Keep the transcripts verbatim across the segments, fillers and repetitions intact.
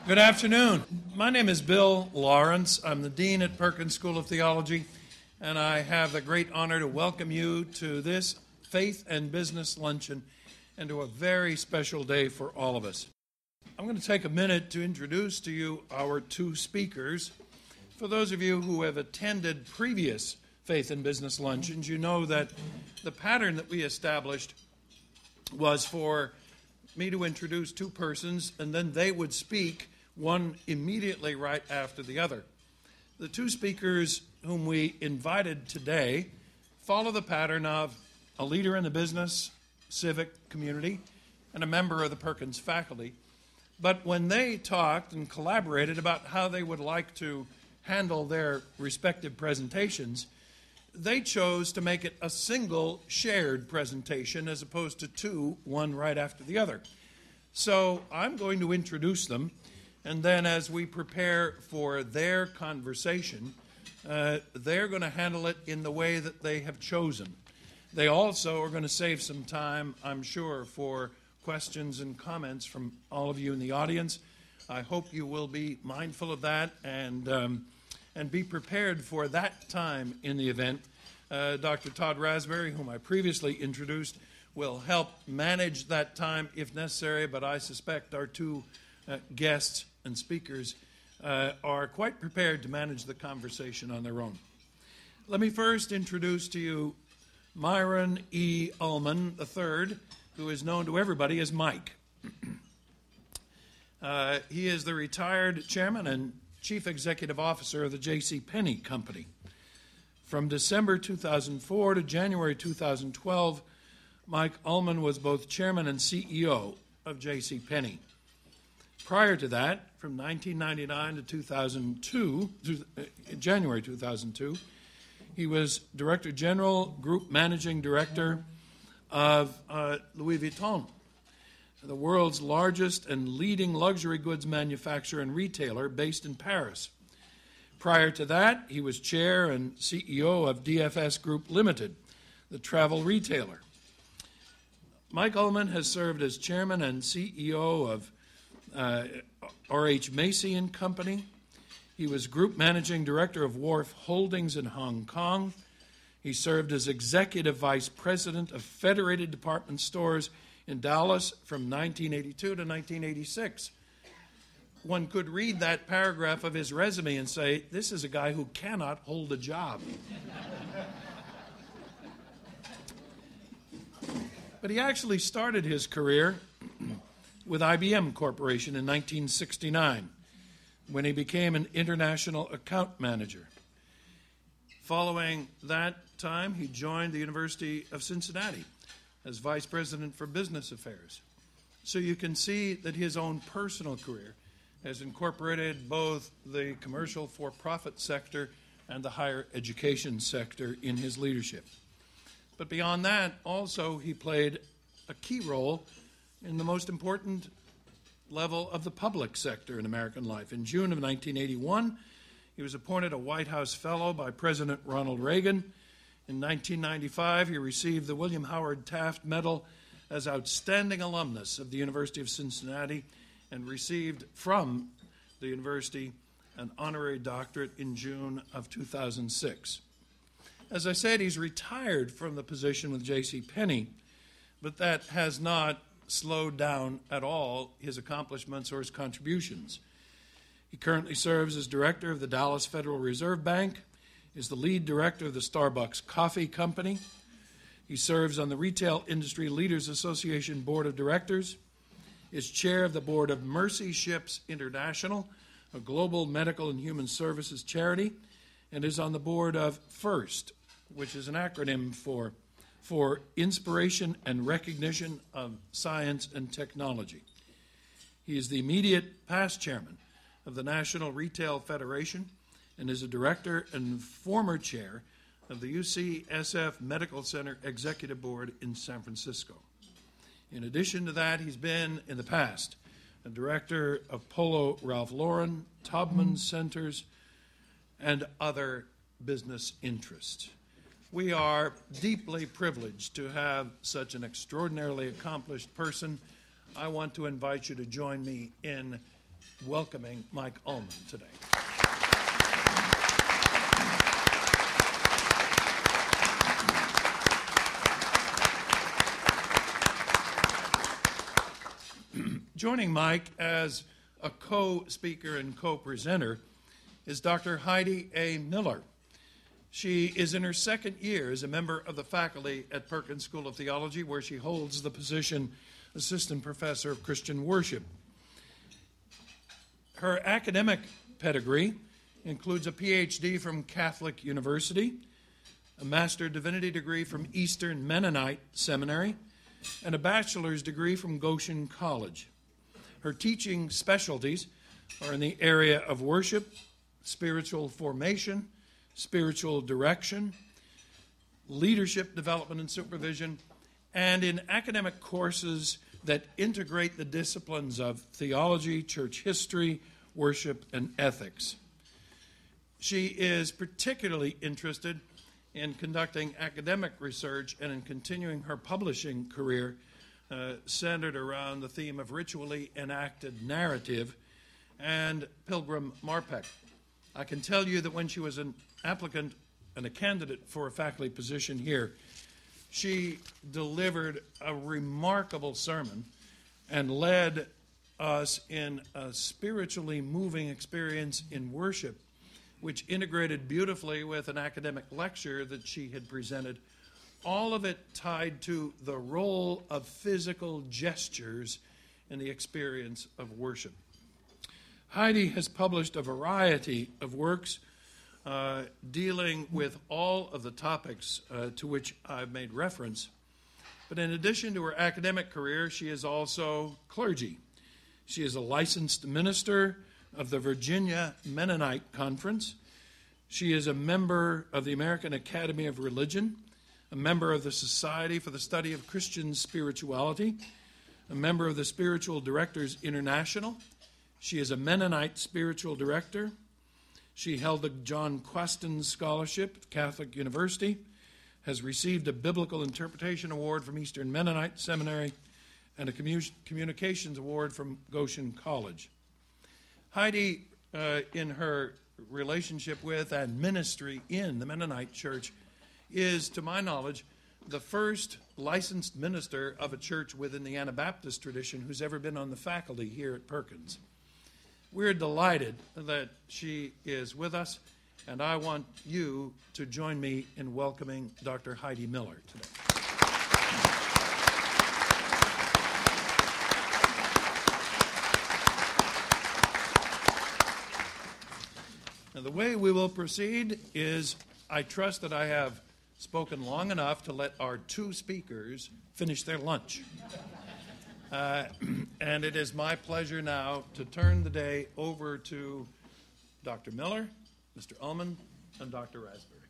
Good afternoon. My name is Bill Lawrence. I'm the Dean at Perkins School of Theology, and I have the great honor to welcome you to this Faith and Business Luncheon and to a very special day for all of us. I'm going to take a minute to introduce to you our two speakers. For those of you who have attended previous Faith and Business Luncheons, you know that the pattern that we established was for me to introduce two persons, and then they would speak, one immediately right after the other. The two speakers whom we invited today follow the pattern of a leader in the business, civic community, and a member of the Perkins faculty. But when they talked and collaborated about how they would like to handle their respective presentations, they chose to make it a single shared presentation as opposed to two, one right after the other. So I'm going to introduce them, and then as we prepare for their conversation, uh, they're going to handle it in the way that they have chosen. They also are going to save some time, I'm sure, for questions and comments from all of you in the audience. I hope you will be mindful of that and um, and be prepared for that time in the event. Uh, Doctor Todd Rasberry, whom I previously introduced, will help manage that time if necessary, but I suspect our two uh, guests and speakers uh, are quite prepared to manage the conversation on their own. Let me first introduce to you Myron E. Ullman the third, who is known to everybody as Mike. uh, he is the retired chairman and chief executive officer of the J C. Penney Company. From December two thousand four to January two thousand twelve, Mike Ullman was both chairman and C E O of J C. Penney. Prior to that, from nineteen ninety-nine to two thousand two, January two thousand two, he was Director General, Group Managing Director of uh, Louis Vuitton, the world's largest and leading luxury goods manufacturer and retailer based in Paris. Prior to that, he was chair and C E O of D F S Group Limited, the travel retailer. Mike Ullman has served as chairman and C E O of uh, R H Macy and Company. He was group managing director of Wharf Holdings in Hong Kong. He served as executive vice president of Federated Department Stores in Dallas from nineteen eighty-two to nineteen eighty-six. One could read that paragraph of his resume and say, this is a guy who cannot hold a job. But he actually started his career with I B M Corporation in nineteen sixty-nine, when he became an international account manager. Following that time, he joined the University of Cincinnati as vice president for business affairs. So you can see that his own personal career has incorporated both the commercial for-profit sector and the higher education sector in his leadership. But beyond that, also he played a key role in the most important level of the public sector in American life. In June of nineteen eighty-one, he was appointed a White House Fellow by President Ronald Reagan. In nineteen ninety-five, he received the William Howard Taft Medal as Outstanding Alumnus of the University of Cincinnati and received from the university an honorary doctorate in June of two thousand six. As I said, he's retired from the position with J C. Penney, but that has not slowed down at all his accomplishments or his contributions. He currently serves as director of the Dallas Federal Reserve Bank, is the lead director of the Starbucks Coffee Company. He serves on the Retail Industry Leaders Association Board of Directors, is chair of the board of Mercy Ships International, a global medical and human services charity, and is on the board of FIRST, which is an acronym for, for Inspiration and Recognition of Science and Technology. He is the immediate past chairman of the National Retail Federation and is a director and former chair of the U C S F Medical Center Executive Board in San Francisco. In addition to that, he's been, in the past, a director of Polo Ralph Lauren, Taubman Centers, and other business interests. We are deeply privileged to have such an extraordinarily accomplished person. I want to invite you to join me in welcoming Mike Ullman today. Joining Mike as a co-speaker and co-presenter is Doctor Heidi A. Miller. She is in her second year as a member of the faculty at Perkins School of Theology, where she holds the position Assistant Professor of Christian Worship. Her academic pedigree includes a P H D from Catholic University, a Master Divinity degree from Eastern Mennonite Seminary, and a bachelor's degree from Goshen College. Her teaching specialties are in the area of worship, spiritual formation, spiritual direction, leadership development and supervision, and in academic courses that integrate the disciplines of theology, church history, worship, and ethics. She is particularly interested in conducting academic research and in continuing her publishing career uh, centered around the theme of ritually enacted narrative and Pilgrim Marpeck. I can tell you that when she was an applicant and a candidate for a faculty position here, she delivered a remarkable sermon and led us in a spiritually moving experience in worship, which integrated beautifully with an academic lecture that she had presented, all of it tied to the role of physical gestures in the experience of worship. Heidi has published a variety of works uh, dealing with all of the topics uh, to which I've made reference. But in addition to her academic career, she is also clergy. She is a licensed minister of the Virginia Mennonite Conference. She is a member of the American Academy of Religion, a member of the Society for the Study of Christian Spirituality, a member of the Spiritual Directors International. She is a Mennonite spiritual director. She held the John Quaston Scholarship at Catholic University, has received a Biblical Interpretation Award from Eastern Mennonite Seminary, and a commu- Communications Award from Goshen College. Heidi, uh, in her relationship with and ministry in the Mennonite Church, is, to my knowledge, the first licensed minister of a church within the Anabaptist tradition who's ever been on the faculty here at Perkins. We're delighted that she is with us, and I want you to join me in welcoming Doctor Heidi Miller today. Now, the way we will proceed is, I trust that I have spoken long enough to let our two speakers finish their lunch. Uh, and it is my pleasure now to turn the day over to Doctor Miller, Mister Ullman, and Doctor Raspberry.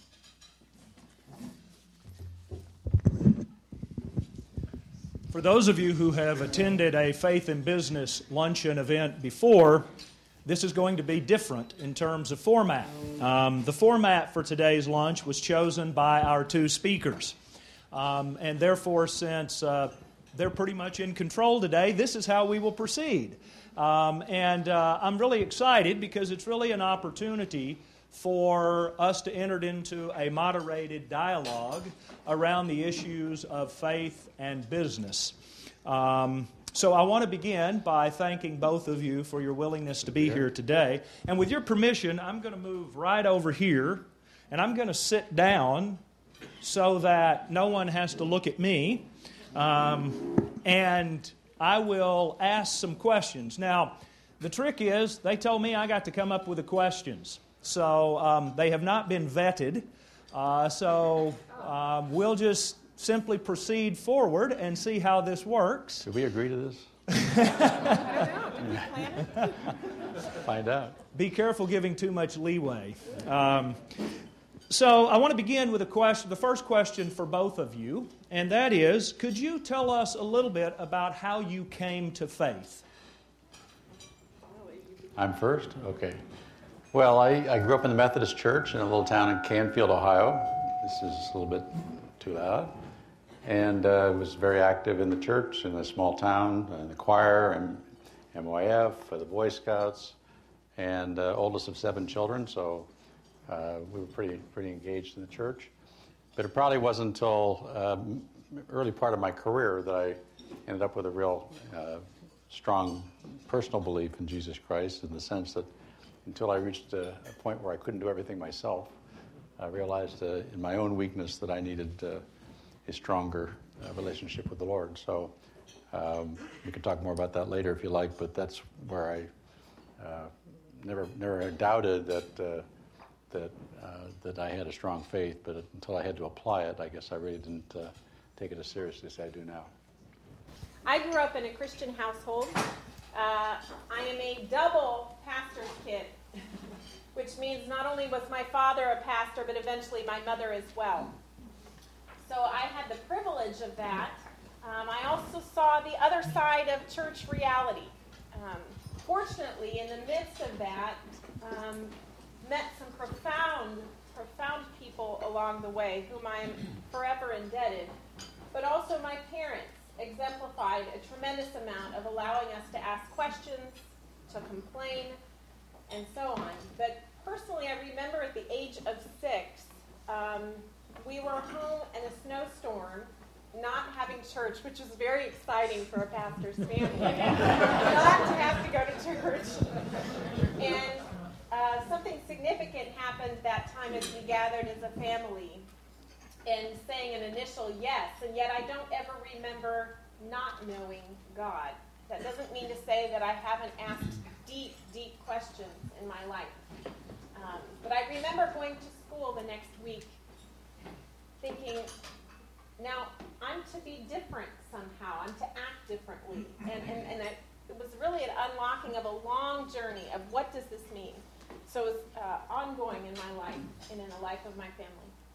For those of you who have attended a Faith in Business luncheon event before, this is going to be different in terms of format. Um, the format for today's lunch was chosen by our two speakers. Um, and therefore, since uh, they're pretty much in control today, this is how we will proceed. Um, and uh, I'm really excited because it's really an opportunity for us to enter into a moderated dialogue around the issues of faith and business. Um, So I want to begin by thanking both of you for your willingness to be here today. And with your permission, I'm going to move right over here, and I'm going to sit down so that no one has to look at me. Um, and I will ask some questions. Now, the trick is, they told me I got to come up with the questions. So um, they have not been vetted. Uh, so um, we'll just simply proceed forward and see how this works. Did we agree to this? Find out. Be careful giving too much leeway. Um, so I want to begin with a question, the first question for both of you, and that is, could you tell us a little bit about how you came to faith? I'm first? Okay. Well, I, I grew up in the Methodist Church in a little town in Canfield, Ohio. This is a little bit too loud. And uh, was very active in the church in a small town, in the choir, and M Y F, for the Boy Scouts, and uh, oldest of seven children, so uh, we were pretty pretty engaged in the church. But it probably wasn't until um, early part of my career that I ended up with a real uh, strong personal belief in Jesus Christ, in the sense that until I reached a, a point where I couldn't do everything myself, I realized uh, in my own weakness that I needed uh, a stronger uh, relationship with the Lord. So um, we can talk more about that later if you like, but that's where I uh, never never doubted that uh, that uh, that I had a strong faith, but until I had to apply it, I guess I really didn't uh, take it as seriously as I do now. I grew up in a Christian household. Uh, I am a double pastor's kid, which means not only was my father a pastor, but eventually my mother as well. So I had the privilege of that. Um, I also saw the other side of church reality. Um, fortunately, in the midst of that, um, met some profound, profound people along the way whom I am forever indebted. But also my parents exemplified a tremendous amount of allowing us to ask questions, to complain, and so on. But personally, I remember at the age of six, um, we were home in a snowstorm, not having church, which was very exciting for a pastor's family, not to have to go to church. And uh, something significant happened that time as we gathered as a family and saying an initial yes, and yet I don't ever remember not knowing God. That doesn't mean to say that I haven't asked deep, deep questions in my life. Um, but I remember going to school the next week thinking, now, I'm to be different somehow. I'm to act differently. And, and, and I, it was really an unlocking of a long journey of what does this mean. So it was uh, ongoing in my life and in the life of my family.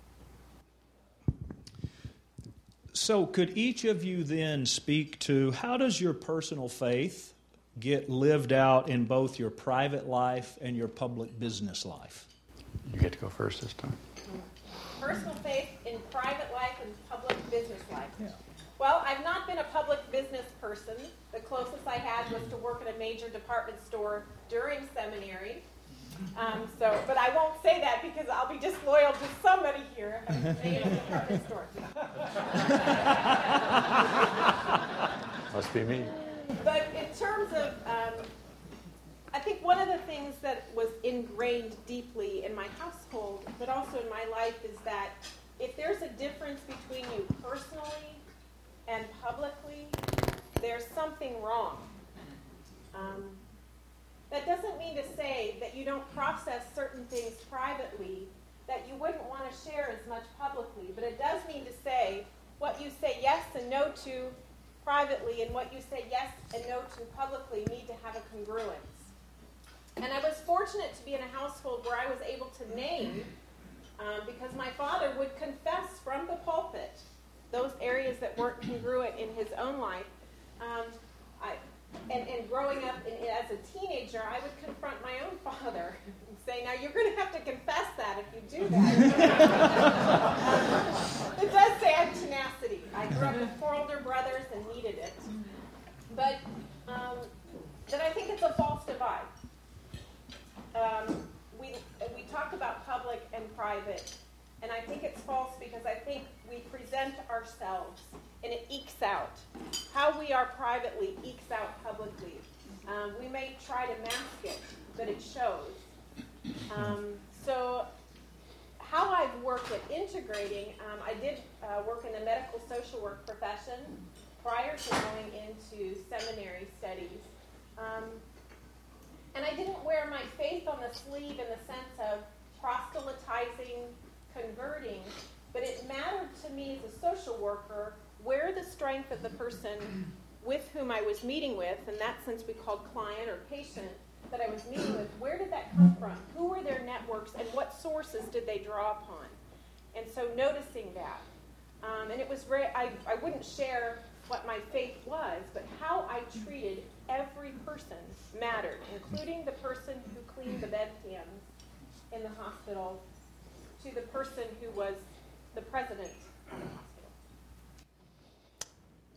So could each of you then speak to how does your personal faith get lived out in both your private life and your public business life? You get to go first this time. Personal faith in private life and public business life. Yeah. Well, I've not been a public business person. The closest I had was to work at a major department store during seminary. Um, so, but I won't say that because I'll be disloyal to somebody here if I'm saying a department store. Must be me. But in terms of, um, I think one of the things that was ingrained deeply in my household, but also in my life, is that if there's a difference between you personally and publicly, there's something wrong. Um, that doesn't mean to say that you don't process certain things privately that you wouldn't want to share as much publicly, but it does mean to say what you say yes and no to privately and what you say yes and no to publicly need to have a congruence. And I was fortunate to be in a household where I was able to name, um, because my father would confess from the pulpit those areas that weren't congruent in his own life. Um, I, and, and growing up in, as a teenager, I would confront my own father and say, now you're going to have to confess that if you do that. um, it does say I have tenacity. I grew up with four older brothers and needed it. But um, then I think it's a false divide. Um, we we talk about public and private, and I think it's false because I think we present ourselves and it ekes out. How we are privately ekes out publicly. Um, we may try to mask it, but it shows. Um, so how I've worked at integrating, um, I did uh, work in the medical social work profession prior to going into seminary studies. Um, And I didn't wear my faith on the sleeve in the sense of proselytizing, converting, but it mattered to me as a social worker where the strength of the person with whom I was meeting with, in that sense we called client or patient, that I was meeting with, where did that come from? Who were their networks and what sources did they draw upon? And so noticing that. Um, and it was very, I, I wouldn't share what my faith was, but how I treated every person mattered, including the person who cleaned the bedpans in the hospital to the person who was the president of the hospital.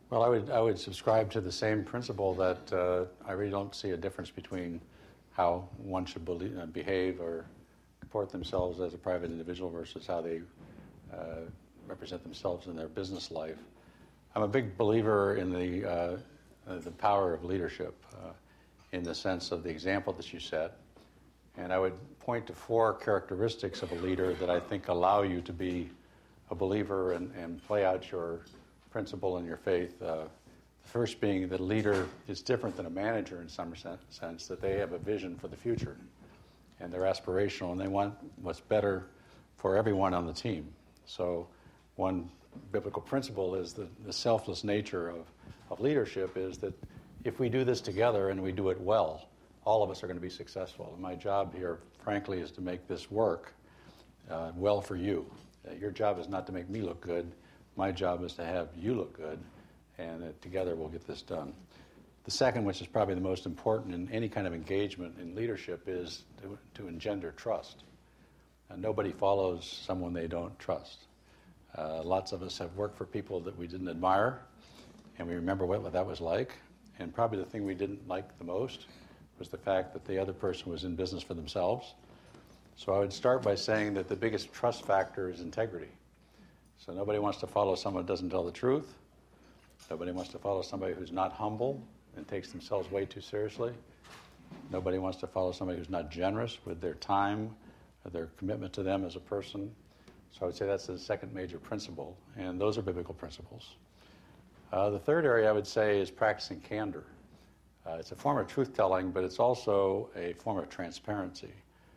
Well, I would I would subscribe to the same principle that uh, I really don't see a difference between how one should believe, uh, behave or comport themselves as a private individual versus how they uh, represent themselves in their business life. I'm a big believer in the uh, uh, the power of leadership, uh, in the sense of the example that you set, and I would point to four characteristics of a leader that I think allow you to be a believer and, and play out your principle and your faith. Uh, the first being that a leader is different than a manager in some sense, that they have a vision for the future, and they're aspirational, and they want what's better for everyone on the team. So one biblical principle is the, the selfless nature of, of leadership is that if we do this together and we do it well, all of us are going to be successful. And my job here, frankly, is to make this work uh, well for you. Uh, your job is not to make me look good. My job is to have you look good, and uh, together we'll get this done. The second, which is probably the most important in any kind of engagement in leadership, is to, to engender trust. Uh, nobody follows someone they don't trust. Uh, lots of us have worked for people that we didn't admire, and we remember what, what that was like. And probably the thing we didn't like the most was the fact that the other person was in business for themselves. So I would start by saying that the biggest trust factor is integrity. So nobody wants to follow someone who doesn't tell the truth. Nobody wants to follow somebody who's not humble and takes themselves way too seriously. Nobody wants to follow somebody who's not generous with their time or their commitment to them as a person. So I would say that's the second major principle, and those are biblical principles. Uh, the third area I would say is practicing candor. Uh, it's a form of truth-telling, but it's also a form of transparency.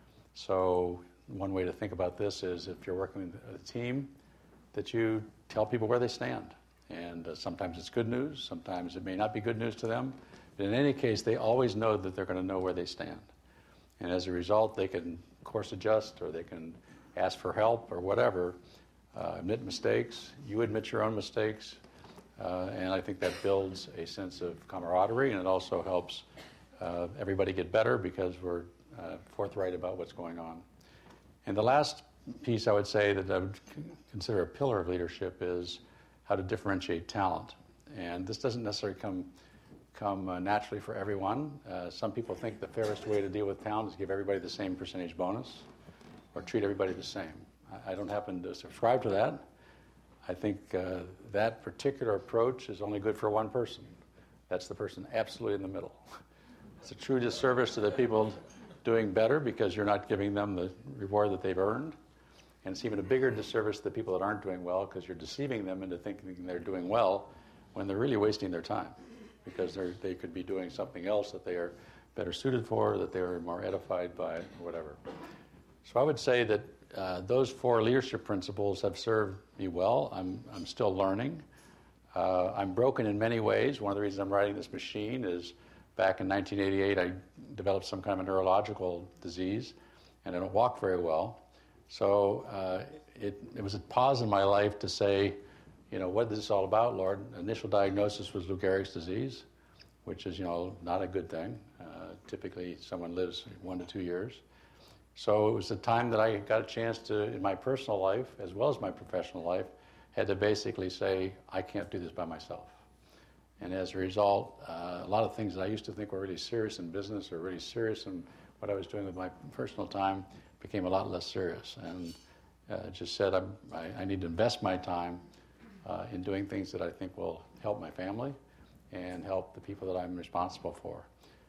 So one way to think about this is if you're working with a team, that you tell people where they stand. And uh, sometimes it's good news, sometimes it may not be good news to them, but in any case, they always know that they're going to know where they stand. And as a result, they can course adjust, or they can ask for help, or whatever, uh, admit mistakes. You admit your own mistakes. Uh, and I think that builds a sense of camaraderie, and it also helps uh, everybody get better because we're uh, forthright about what's going on. And the last piece I would say that I would consider a pillar of leadership is how to differentiate talent. And this doesn't necessarily come come uh, naturally for everyone. Uh, some people think the fairest way to deal with talent is give everybody the same percentage bonus or treat everybody the same. I, I don't happen to subscribe to that. I think uh, that particular approach is only good for one person. That's the person absolutely in the middle. It's a true disservice to the people doing better because you're not giving them the reward that they've earned. And it's even a bigger disservice to the people that aren't doing well because you're deceiving them into thinking they're doing well when they're really wasting their time because they're, they could be doing something else that they are better suited for, that they are more edified by, or whatever. So I would say that uh, those four leadership principles have served me well. I'm, I'm still learning. Uh, I'm broken in many ways. One of the reasons I'm riding this machine is back in nineteen eighty-eight, I developed some kind of a neurological disease, and I don't walk very well. So uh, it, it was a pause in my life to say, you know, what is this all about, Lord? Initial diagnosis was Lou Gehrig's disease, which is, you know, not a good thing. Uh, typically, someone lives one to two years. So it was a time that I got a chance to, in my personal life, as well as my professional life, had to basically say, I can't do this by myself. And as a result, uh, a lot of things that I used to think were really serious in business or really serious in what I was doing with my personal time became a lot less serious. And uh, just said, I'm, I, I need to invest my time uh, in doing things that I think will help my family and help the people that I'm responsible for.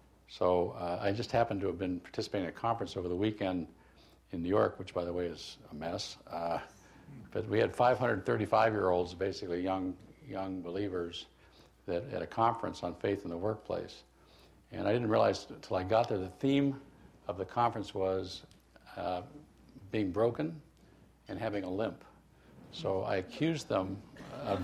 So uh, I just happened to have been participating in a conference over the weekend in New York, which, by the way, is a mess. Uh, but we had five hundred thirty-five-year-olds, basically young young believers, that at a conference on faith in the workplace. And I didn't realize until I got there, the theme of the conference was uh, being broken and having a limp. So I accused them of,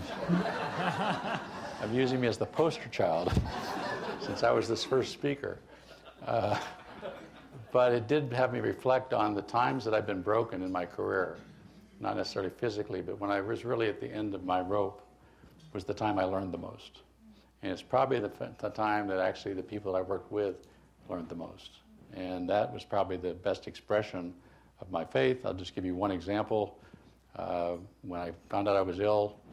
of using me as the poster child since I was this first speaker. Uh, but it did have me reflect on the times that I've been broken in my career, not necessarily physically, but when I was really at the end of my rope was the time I learned the most. And it's probably the, the time that actually the people that I worked with learned the most. And that was probably the best expression of my faith. I'll just give you one example. Uh, when I found out I was ill,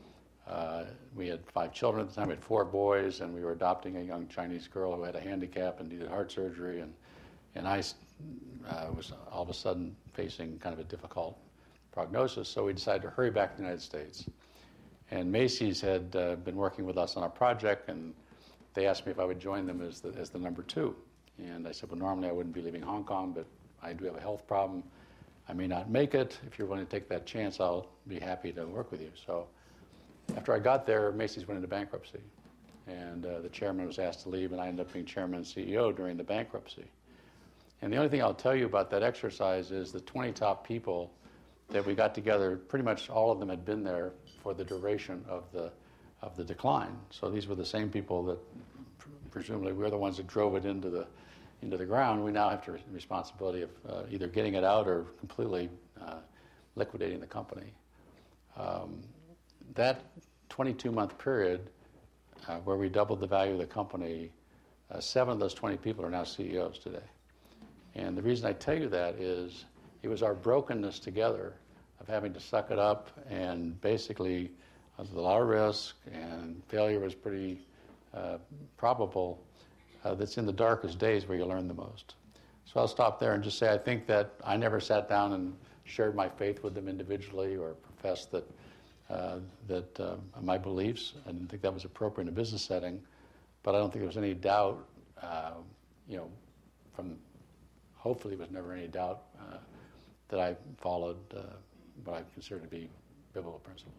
Uh, we had five children at the time. We had four boys, and we were adopting a young Chinese girl who had a handicap and needed heart surgery. And, and I uh, was all of a sudden facing kind of a difficult prognosis, so we decided to hurry back to the United States. And Macy's had uh, been working with us on a project, and they asked me if I would join them as the, as the number two. And I said, well, normally I wouldn't be leaving Hong Kong, but I do have a health problem. I may not make it. If you're willing to take that chance, I'll be happy to work with you. So after I got there, Macy's went into bankruptcy. And uh, the chairman was asked to leave, and I ended up being chairman and C E O during the bankruptcy. And the only thing I'll tell you about that exercise is the twenty top people that we got together, pretty much all of them had been there for the duration of the of the decline. So these were the same people that pr- presumably we're the ones that drove it into the into the ground. We now have the responsibility of uh, either getting it out or completely uh, liquidating the company. Um, that twenty-two month period uh, where we doubled the value of the company, uh, seven of those twenty people are now C E Os today. And the reason I tell you that is it was our brokenness together of having to suck it up, and basically uh, with a lot of risk, and failure was pretty uh, probable, uh, that's in the darkest days where you learn the most. So I'll stop there and just say I think that I never sat down and shared my faith with them individually or professed that uh, that uh, my beliefs. I didn't think that was appropriate in a business setting, but I don't think there was any doubt, uh, you know, from hopefully there was never any doubt uh, that I followed uh, what I consider to be biblical principles.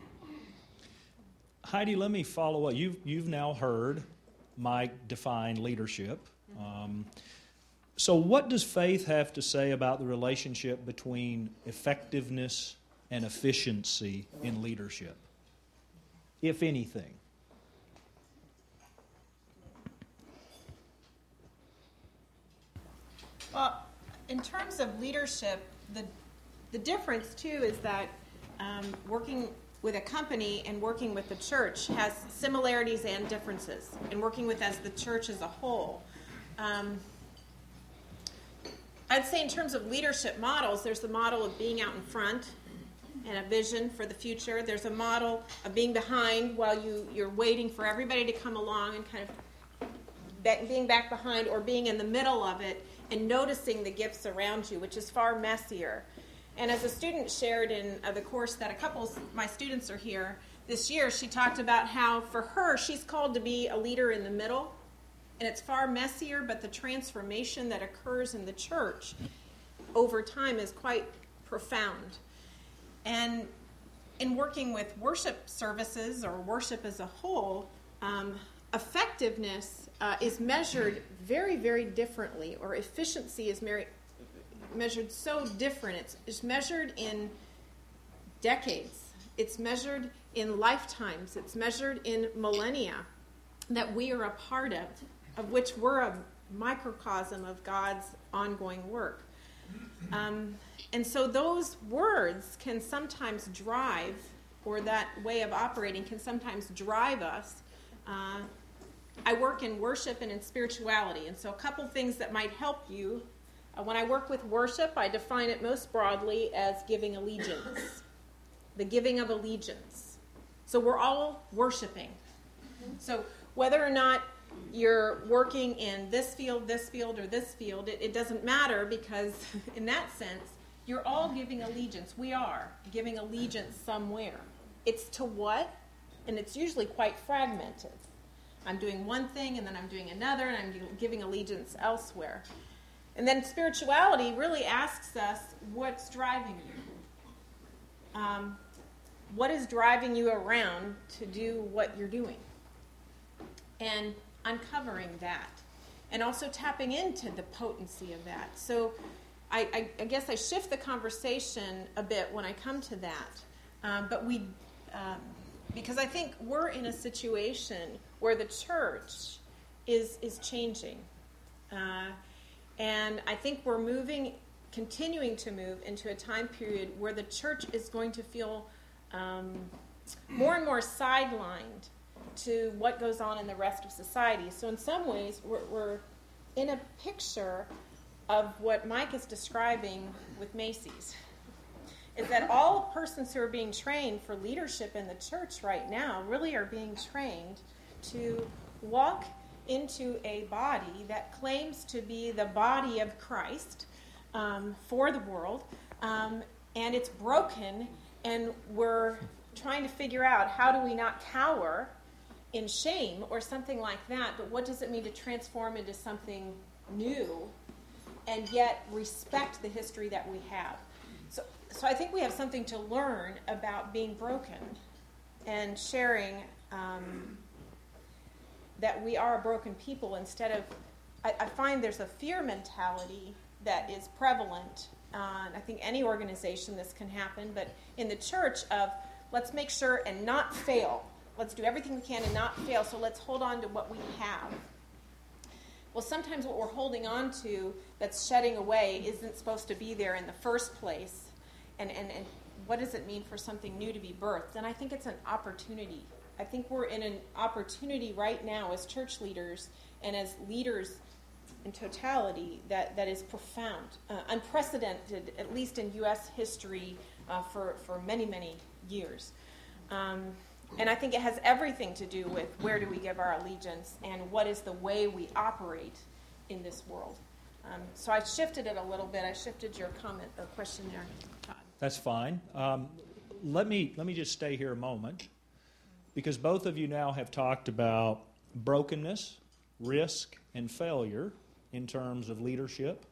Heidi, let me follow up. You've, you've now heard Mike define leadership. Um, so what does faith have to say about the relationship between effectiveness and efficiency in leadership, if anything? Well, in terms of leadership, the the difference too is that um, working with a company and working with the church has similarities and differences, and working with as the church as a whole. Um, I'd say in terms of leadership models, there's the model of being out in front and a vision for the future. There's a model of being behind while you, you're waiting for everybody to come along and kind of be, being back behind, or being in the middle of it and noticing the gifts around you, which is far messier. And as a student shared in uh, the course that a couple of my students are here this year, she talked about how for her, she's called to be a leader in the middle, and it's far messier, but the transformation that occurs in the church over time is quite profound. And in working with worship services or worship as a whole, um, effectiveness uh, is measured very, very differently, or efficiency is mer- measured so different. It's, it's measured in decades. It's measured in lifetimes. It's measured in millennia that we are a part of, of which we're a microcosm of God's ongoing work. Um, and so those words can sometimes drive, or that way of operating can sometimes drive us. Uh, I work in worship and in spirituality, and so a couple things that might help you. Uh, when I work with worship, I define it most broadly as giving allegiance, the giving of allegiance. So we're all worshiping. So whether or not you're working in this field, this field, or this field, it, it doesn't matter, because in that sense, you're all giving allegiance. We are giving allegiance somewhere. It's to what? And it's usually quite fragmented. I'm doing one thing, and then I'm doing another, and I'm giving allegiance elsewhere. And then spirituality really asks us, what's driving you? Um, what is driving you around to do what you're doing? And uncovering that, and also tapping into the potency of that. So I, I, I guess I shift the conversation a bit when I come to that. Um, but we, um, because I think we're in a situation where the church is is changing. Uh, and I think we're moving, continuing to move into a time period where the church is going to feel um, more and more sidelined to what goes on in the rest of society. So in some ways, we're, we're in a picture of what Mike is describing with Macy's. is that all persons who are being trained for leadership in the church right now really are being trained to walk into a body that claims to be the body of Christ um, for the world, um, and it's broken, and we're trying to figure out how do we not cower in shame or something like that, but what does it mean to transform into something new and yet respect the history that we have. So, so I think we have something to learn about being broken and sharing um, that we are a broken people instead of, I, I find there's a fear mentality that is prevalent. Uh, and I think any organization this can happen, but in the church of let's make sure and not fail. Let's do everything we can and not fail, so let's hold on to what we have. Well, sometimes what we're holding on to that's shedding away isn't supposed to be there in the first place. And, and, and what does it mean for something new to be birthed? And I think it's an opportunity. I think we're in an opportunity right now as church leaders and as leaders in totality that, that is profound, uh, unprecedented, at least in U S history uh, for, for many, many years. Um, and I think it has everything to do with where do we give our allegiance and what is the way we operate in this world. Um, so I shifted it a little bit. I shifted your comment or question there, Todd. That's fine. Um, let me let me just stay here a moment, because both of you now have talked about brokenness, risk, and failure in terms of leadership.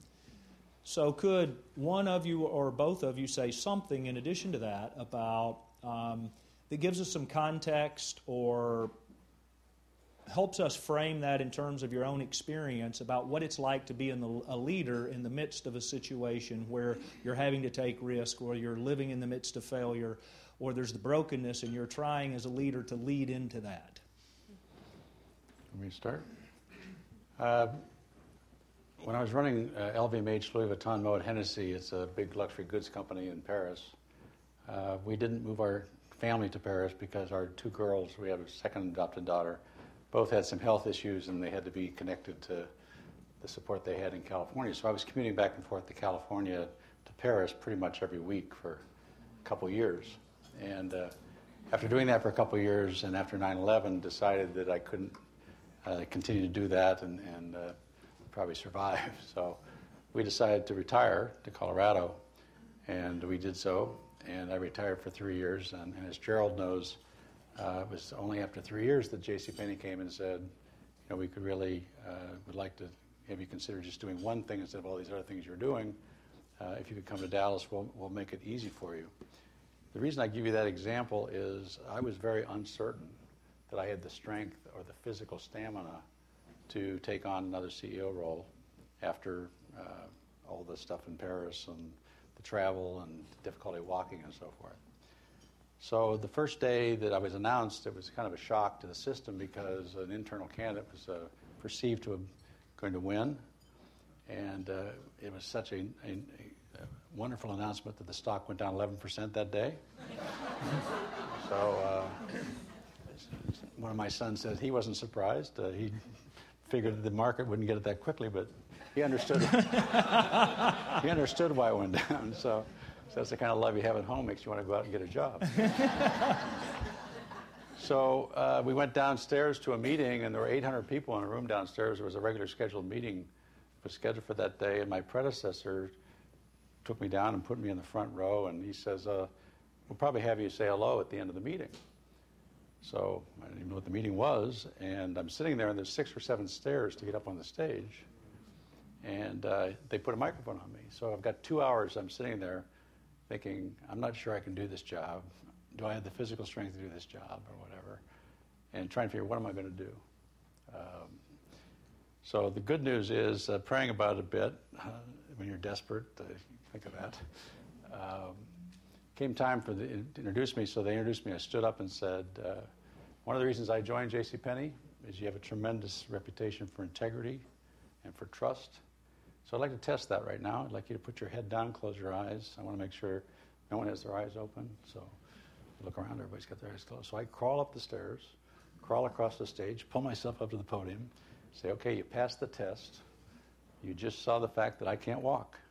So could one of you or both of you say something in addition to that about um, that gives us some context or helps us frame that in terms of your own experience about what it's like to be in the, a leader in the midst of a situation where you're having to take risk, or you're living in the midst of failure, or there's the brokenness and you're trying as a leader to lead into that? Let me start. Uh, when I was running uh, L V M H, Louis Vuitton, Moet Hennessy, it's a big luxury goods company in Paris. Uh, we didn't move our family to Paris because our two girls, we have a second adopted daughter, both had some health issues and they had to be connected to the support they had in California. So I was commuting back and forth to California to Paris pretty much every week for a couple years. And uh, after doing that for a couple years and after nine eleven, decided that I couldn't uh, continue to do that and, and uh, probably survive. So we decided to retire to Colorado, and we did so. And I retired for three years. And, and as Gerald knows, uh, it was only after three years that JCPenney came and said, you know, we could really, uh, would like to have you consider just doing one thing instead of all these other things you're doing. Uh, if you could come to Dallas, we'll, we'll make it easy for you. The reason I give you that example is I was very uncertain that I had the strength or the physical stamina to take on another C E O role after uh, all the stuff in Paris and the travel and the difficulty walking and so forth. So the first day that I was announced, it was kind of a shock to the system because an internal candidate was uh, perceived to have going to win. And uh, it was such a, a, a wonderful announcement that the stock went down eleven percent that day. So uh, one of my sons said he wasn't surprised. Uh, he figured the market wouldn't get it that quickly, but he understood he understood why it went down. So, so that's the kind of love you have at home, makes you want to go out and get a job. So uh, we went downstairs to a meeting, and there were eight hundred people in a room downstairs. There was a regular scheduled meeting was scheduled for that day, and my predecessor took me down and put me in the front row, and he says, uh, we'll probably have you say hello at the end of the meeting. So I didn't even know what the meeting was, and I'm sitting there, and there's six or seven stairs to get up on the stage, and uh, they put a microphone on me. So I've got two hours I'm sitting there thinking, I'm not sure I can do this job. Do I have the physical strength to do this job or whatever? And trying to figure, what am I going to do? Um, so the good news is, uh, praying about it a bit, uh, when you're desperate, uh, think of that. Um, came time for the, to introduce me, so they introduced me. I stood up and said, uh, one of the reasons I joined JCPenney is you have a tremendous reputation for integrity and for trust. So I'd like to test that right now. I'd like you to put your head down, close your eyes. I want to make sure no one has their eyes open. So look around, everybody's got their eyes closed. So I crawl up the stairs, crawl across the stage, pull myself up to the podium, say, okay, you passed the test. You just saw the fact that I can't walk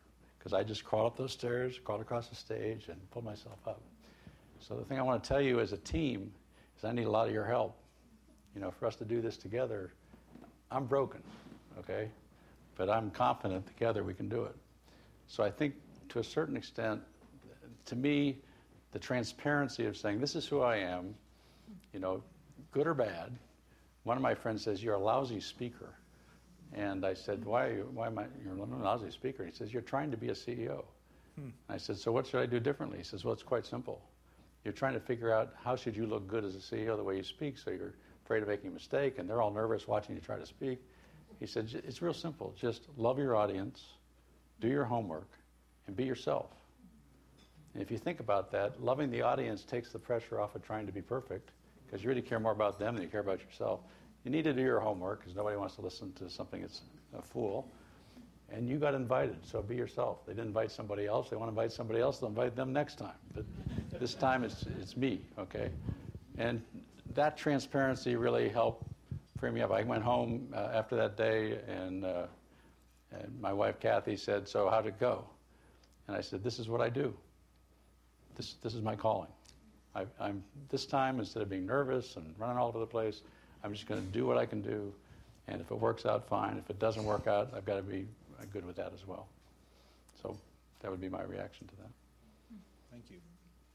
because I just crawled up those stairs, crawled across the stage, and pulled myself up. So the thing I want to tell you as a team is I need a lot of your help. You know, for us to do this together, I'm broken, okay? But I'm confident together we can do it. So I think to a certain extent, to me, the transparency of saying, this is who I am, you know, good or bad. One of my friends says, you're a lousy speaker. And I said, why, are you, why am I, you're a lousy speaker? He says, you're trying to be a C E O. Hmm. I said, so what should I do differently? He says, well, it's quite simple. You're trying to figure out how should you look good as a C E O the way you speak, so you're afraid of making a mistake, and they're all nervous watching you try to speak. He said, it's real simple. Just love your audience, do your homework, and be yourself. And if you think about that, loving the audience takes the pressure off of trying to be perfect, because you really care more about them than you care about yourself. You need to do your homework, because nobody wants to listen to something that's a fool. And you got invited, so be yourself. They didn't invite somebody else. They want to invite somebody else, they'll invite them next time. But this time it's, it's me, okay? And that transparency really helped free me up. I went home uh, after that day, and, uh, and my wife, Kathy, said, so how'd it go? And I said, this is what I do. This, this is my calling. I, I'm this time, instead of being nervous and running all over the place, I'm just going to do what I can do. And if it works out, fine. If it doesn't work out, I've got to be good with that as well. So that would be my reaction to that. Thank you.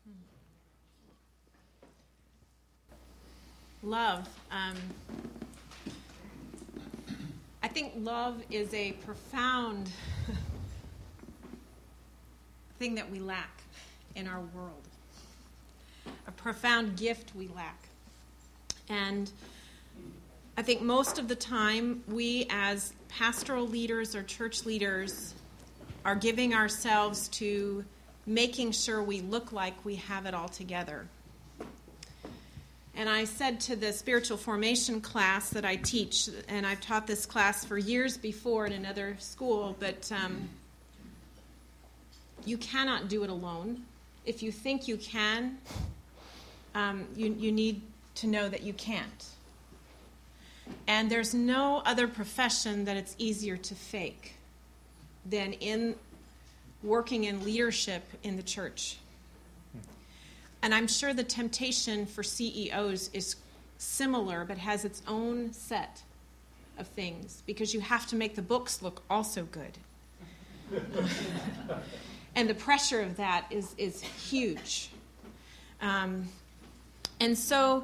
Love. Um, I think love is a profound thing that we lack in our world. A profound gift we lack. And I think most of the time we as pastoral leaders or church leaders are giving ourselves to making sure we look like we have it all together. And I said to the spiritual formation class that I teach, and I've taught this class for years before in another school, but um, you cannot do it alone. If you think you can, um, you, you need to know that you can't. And there's no other profession that it's easier to fake than in working in leadership in the church. And I'm sure the temptation for C E Os is similar, but has its own set of things, because you have to make the books look also good. And the pressure of that is, is huge. Um, and so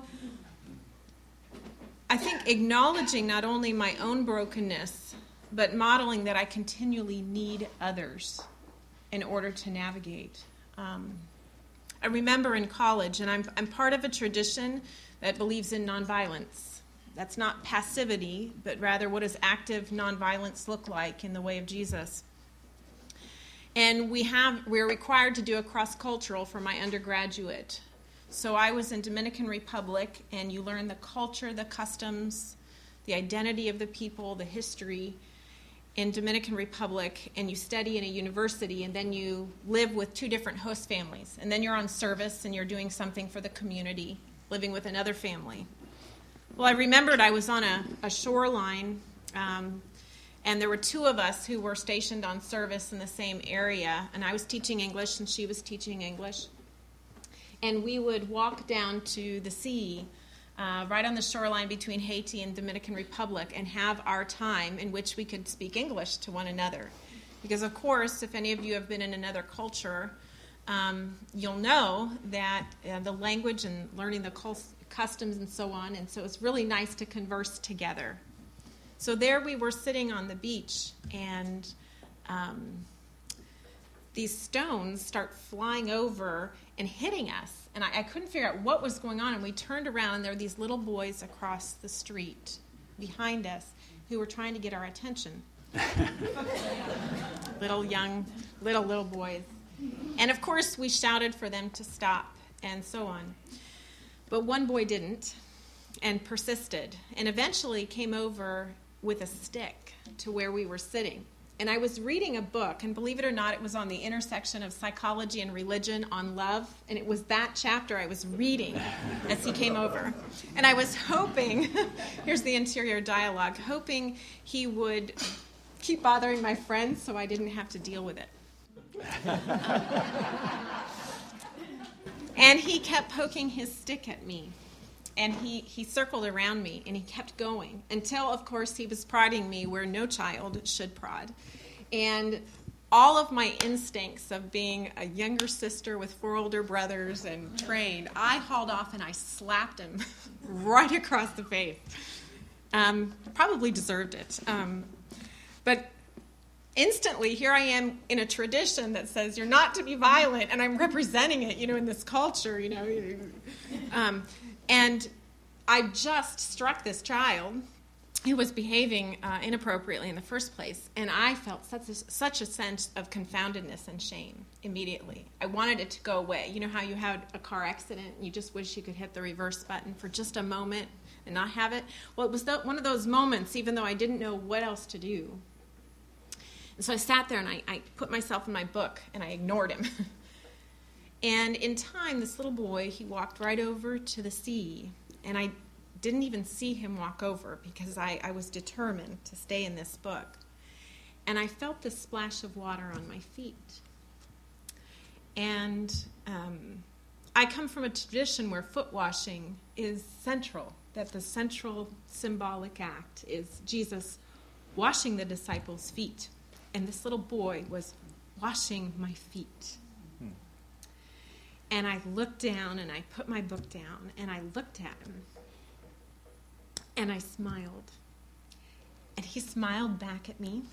I think acknowledging not only my own brokenness, but modeling that I continually need others in order to navigate. Um, I remember in college, and I'm, I'm part of a tradition that believes in nonviolence. That's not passivity, but rather what does active nonviolence look like in the way of Jesus. And we have, we're required to do a cross-cultural for my undergraduate. So I was in Dominican Republic, and you learn the culture, the customs, the identity of the people, the history in Dominican Republic, and you study in a university, and then you live with two different host families. And then you're on service, and you're doing something for the community, living with another family. Well, I remembered I was on a, a shoreline, um, and there were two of us who were stationed on service in the same area, and I was teaching English, and she was teaching English. And we would walk down to the sea, uh, right on the shoreline between Haiti and Dominican Republic, and have our time in which we could speak English to one another. Because, of course, if any of you have been in another culture, um, you'll know that uh, the language and learning the cul- customs and so on, and so it's really nice to converse together. So there we were sitting on the beach, and um, these stones start flying over and hitting us. And I, I couldn't figure out what was going on. And we turned around, and there were these little boys across the street behind us who were trying to get our attention. Little young, little, little boys. And, of course, we shouted for them to stop and so on. But one boy didn't and persisted, and eventually came over with a stick to where we were sitting. And I was reading a book, and believe it or not, it was on the intersection of psychology and religion on love, and it was that chapter I was reading as he came over. And I was hoping, here's the interior dialogue, hoping he would keep bothering my friends so I didn't have to deal with it. And he kept poking his stick at me. And he, he circled around me, and he kept going until, of course, he was prodding me where no child should prod. And all of my instincts of being a younger sister with four older brothers and trained, I hauled off and I slapped him right across the face. Um, probably deserved it. Um, but instantly, here I am in a tradition that says you're not to be violent, and I'm representing it, you know, in this culture, you know. Um, and I just struck this child who was behaving uh, inappropriately in the first place, and I felt such a, such a sense of confoundedness and shame immediately. I wanted it to go away. You know how you had a car accident and you just wish you could hit the reverse button for just a moment and not have it? Well, it was the, one of those moments, even though I didn't know what else to do. And so I sat there and I, I put myself in my book and I ignored him. And in time, this little boy, he walked right over to the sea, and I didn't even see him walk over because I, I was determined to stay in this book. And I felt this splash of water on my feet. And um, I come from a tradition where foot washing is central, that the central symbolic act is Jesus washing the disciples' feet. And this little boy was washing my feet. Hmm. And I looked down and I put my book down and I looked at him. And I smiled. And he smiled back at me.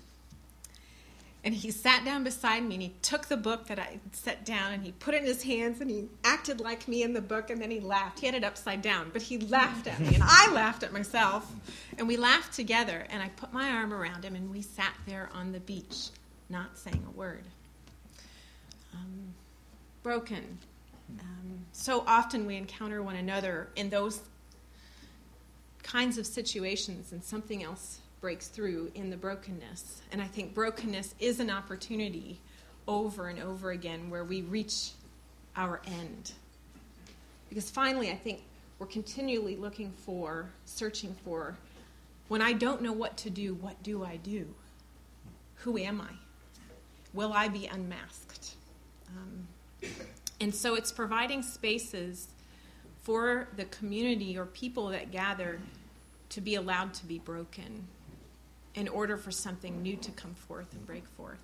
And he sat down beside me and he took the book that I set down and he put it in his hands and he acted like me in the book, and then he laughed. He had it upside down, but he laughed at me and I laughed at myself. And we laughed together, and I put my arm around him and we sat there on the beach, not saying a word. Um, broken. Um, so often we encounter one another in those kinds of situations, and something else breaks through in the brokenness. And I think brokenness is an opportunity over and over again where we reach our end. Because finally, I think we're continually looking for, searching for, when I don't know what to do, what do I do? Who am I? Will I be unmasked? Um, and so it's providing spaces for the community or people that gather to be allowed to be broken in order for something new to come forth and break forth.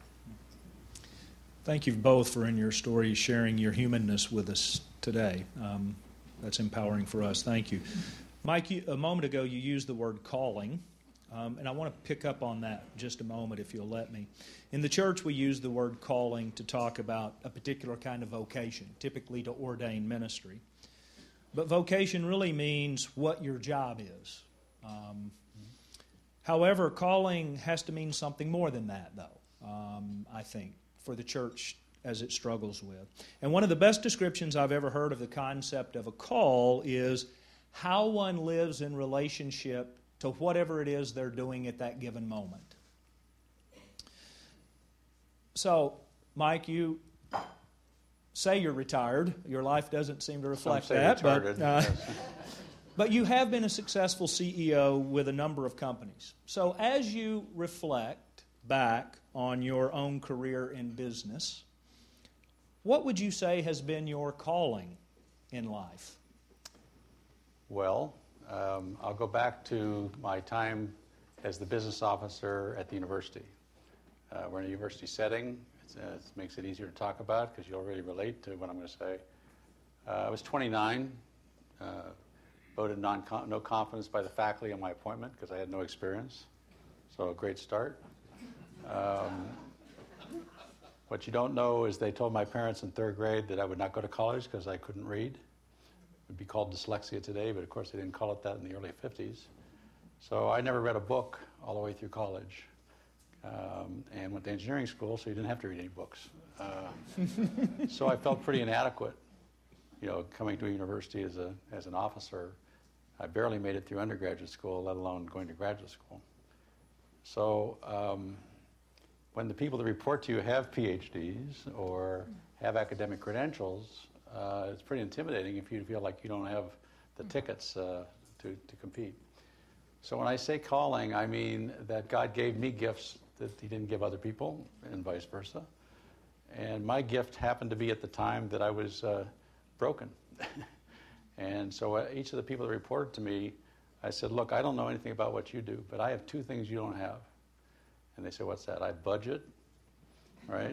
Thank you both for in your story sharing your humanness with us today. Um, that's empowering for us. Thank you. Mike, you, a moment ago you used the word calling, um, and I want to pick up on that just a moment if you'll let me. In the church we use the word calling to talk about a particular kind of vocation, typically to ordain ministry. But vocation really means what your job is. Um, however, calling has to mean something more than that, though, um, I think, for the church as it struggles with. And one of the best descriptions I've ever heard of the concept of a call is how one lives in relationship to whatever it is they're doing at that given moment. So, Mike, you say you're retired. Your life doesn't seem to reflect Some say that. retarded, But, uh, yes. but you have been a successful C E O with a number of companies. So as you reflect back on your own career in business, what would you say has been your calling in life? Well, um, I'll go back to my time as the business officer at the university. Uh, we're in a university setting. It's, uh, it makes it easier to talk about because you'll really relate to what I'm going to say. Uh, I was twenty-nine, uh, voted non no confidence by the faculty on my appointment because I had no experience. So a great start. Um, what you don't know is they told my parents in third grade that I would not go to college because I couldn't read. It would be called dyslexia today, but of course they didn't call it that in the early fifties. So I never read a book all the way through college. Um, and went to engineering school, so you didn't have to read any books. Uh, so I felt pretty inadequate, you know, coming to a university as a as an officer. I barely made it through undergraduate school, let alone going to graduate school. So um, when the people that report to you have P H Ds or have academic credentials, uh, it's pretty intimidating if you feel like you don't have the tickets uh, to, to compete. So when I say calling, I mean that God gave me gifts that he didn't give other people, and vice versa. And my gift happened to be at the time that I was uh, broken. And so uh, each of the people that reported to me, I said, look, I don't know anything about what you do, but I have two things you don't have. And they said, what's that? I budget, right?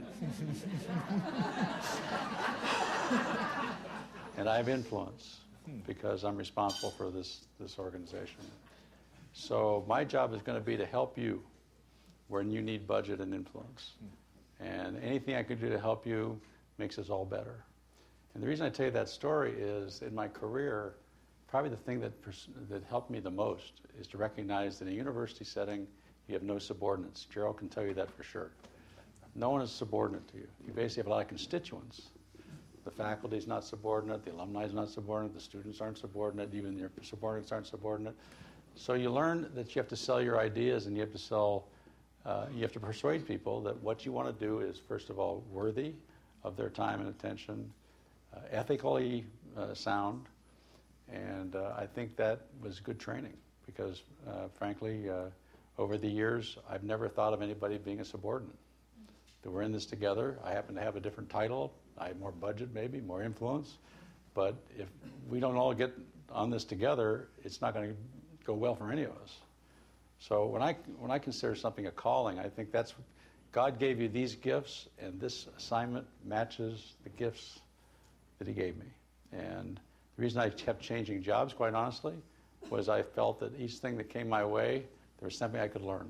And I have influence because I'm responsible for this, this organization. So my job is going to be to help you when you need budget and influence. And anything I can do to help you makes us all better. And the reason I tell you that story is, in my career, probably the thing that, pers- that helped me the most is to recognize that in a university setting, you have no subordinates. Gerald can tell you that for sure. No one is subordinate to you. You basically have a lot of constituents. The faculty is not subordinate, the alumni is not subordinate, the students aren't subordinate, even your subordinates aren't subordinate. So you learn that you have to sell your ideas, and you have to sell, uh, you have to persuade people that what you want to do is, first of all, worthy of their time and attention, uh, ethically uh, sound, and uh, I think that was good training because, uh, frankly, uh, over the years, I've never thought of anybody being a subordinate. That we're in this together. I happen to have a different title. I have more budget, maybe, more influence. But if we don't all get on this together, it's not going to go well for any of us. So when I when I consider something a calling, I think that's God gave you these gifts, and this assignment matches the gifts that He gave me. And the reason I kept changing jobs, quite honestly, was I felt that each thing that came my way, there was something I could learn.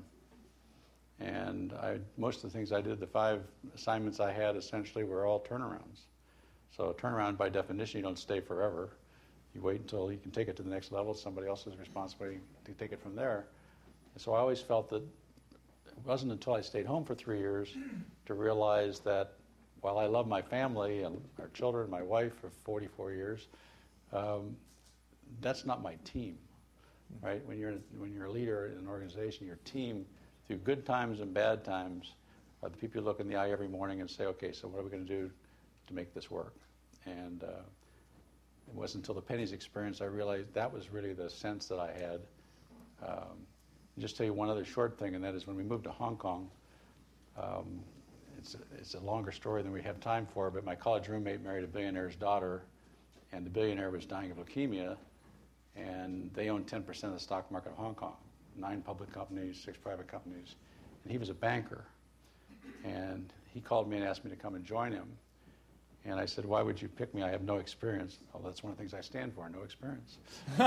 And I, most of the things I did, the five assignments I had essentially were all turnarounds. So a turnaround, by definition, you don't stay forever. You wait until you can take it to the next level. Somebody else's responsibility to take it from there. And so I always felt that it wasn't until I stayed home for three years to realize that while I love my family and our children, my wife for forty-four years, um, that's not my team, right? When you're when you're a leader in an organization, your team, through good times and bad times, are the people you look in the eye every morning and say, okay, so what are we going to do to make this work? And uh, it wasn't until the Pennies experience I realized that was really the sense that I had. Um, just tell you one other short thing, and that is when we moved to Hong Kong, um, it's, a, it's a longer story than we have time for, but my college roommate married a billionaire's daughter, and the billionaire was dying of leukemia, and they owned ten percent of the stock market of Hong Kong. Nine public companies, six private companies. And he was a banker. And he called me and asked me to come and join him. And I said, why would you pick me? I have no experience. Oh, that's one of the things I stand for, no experience.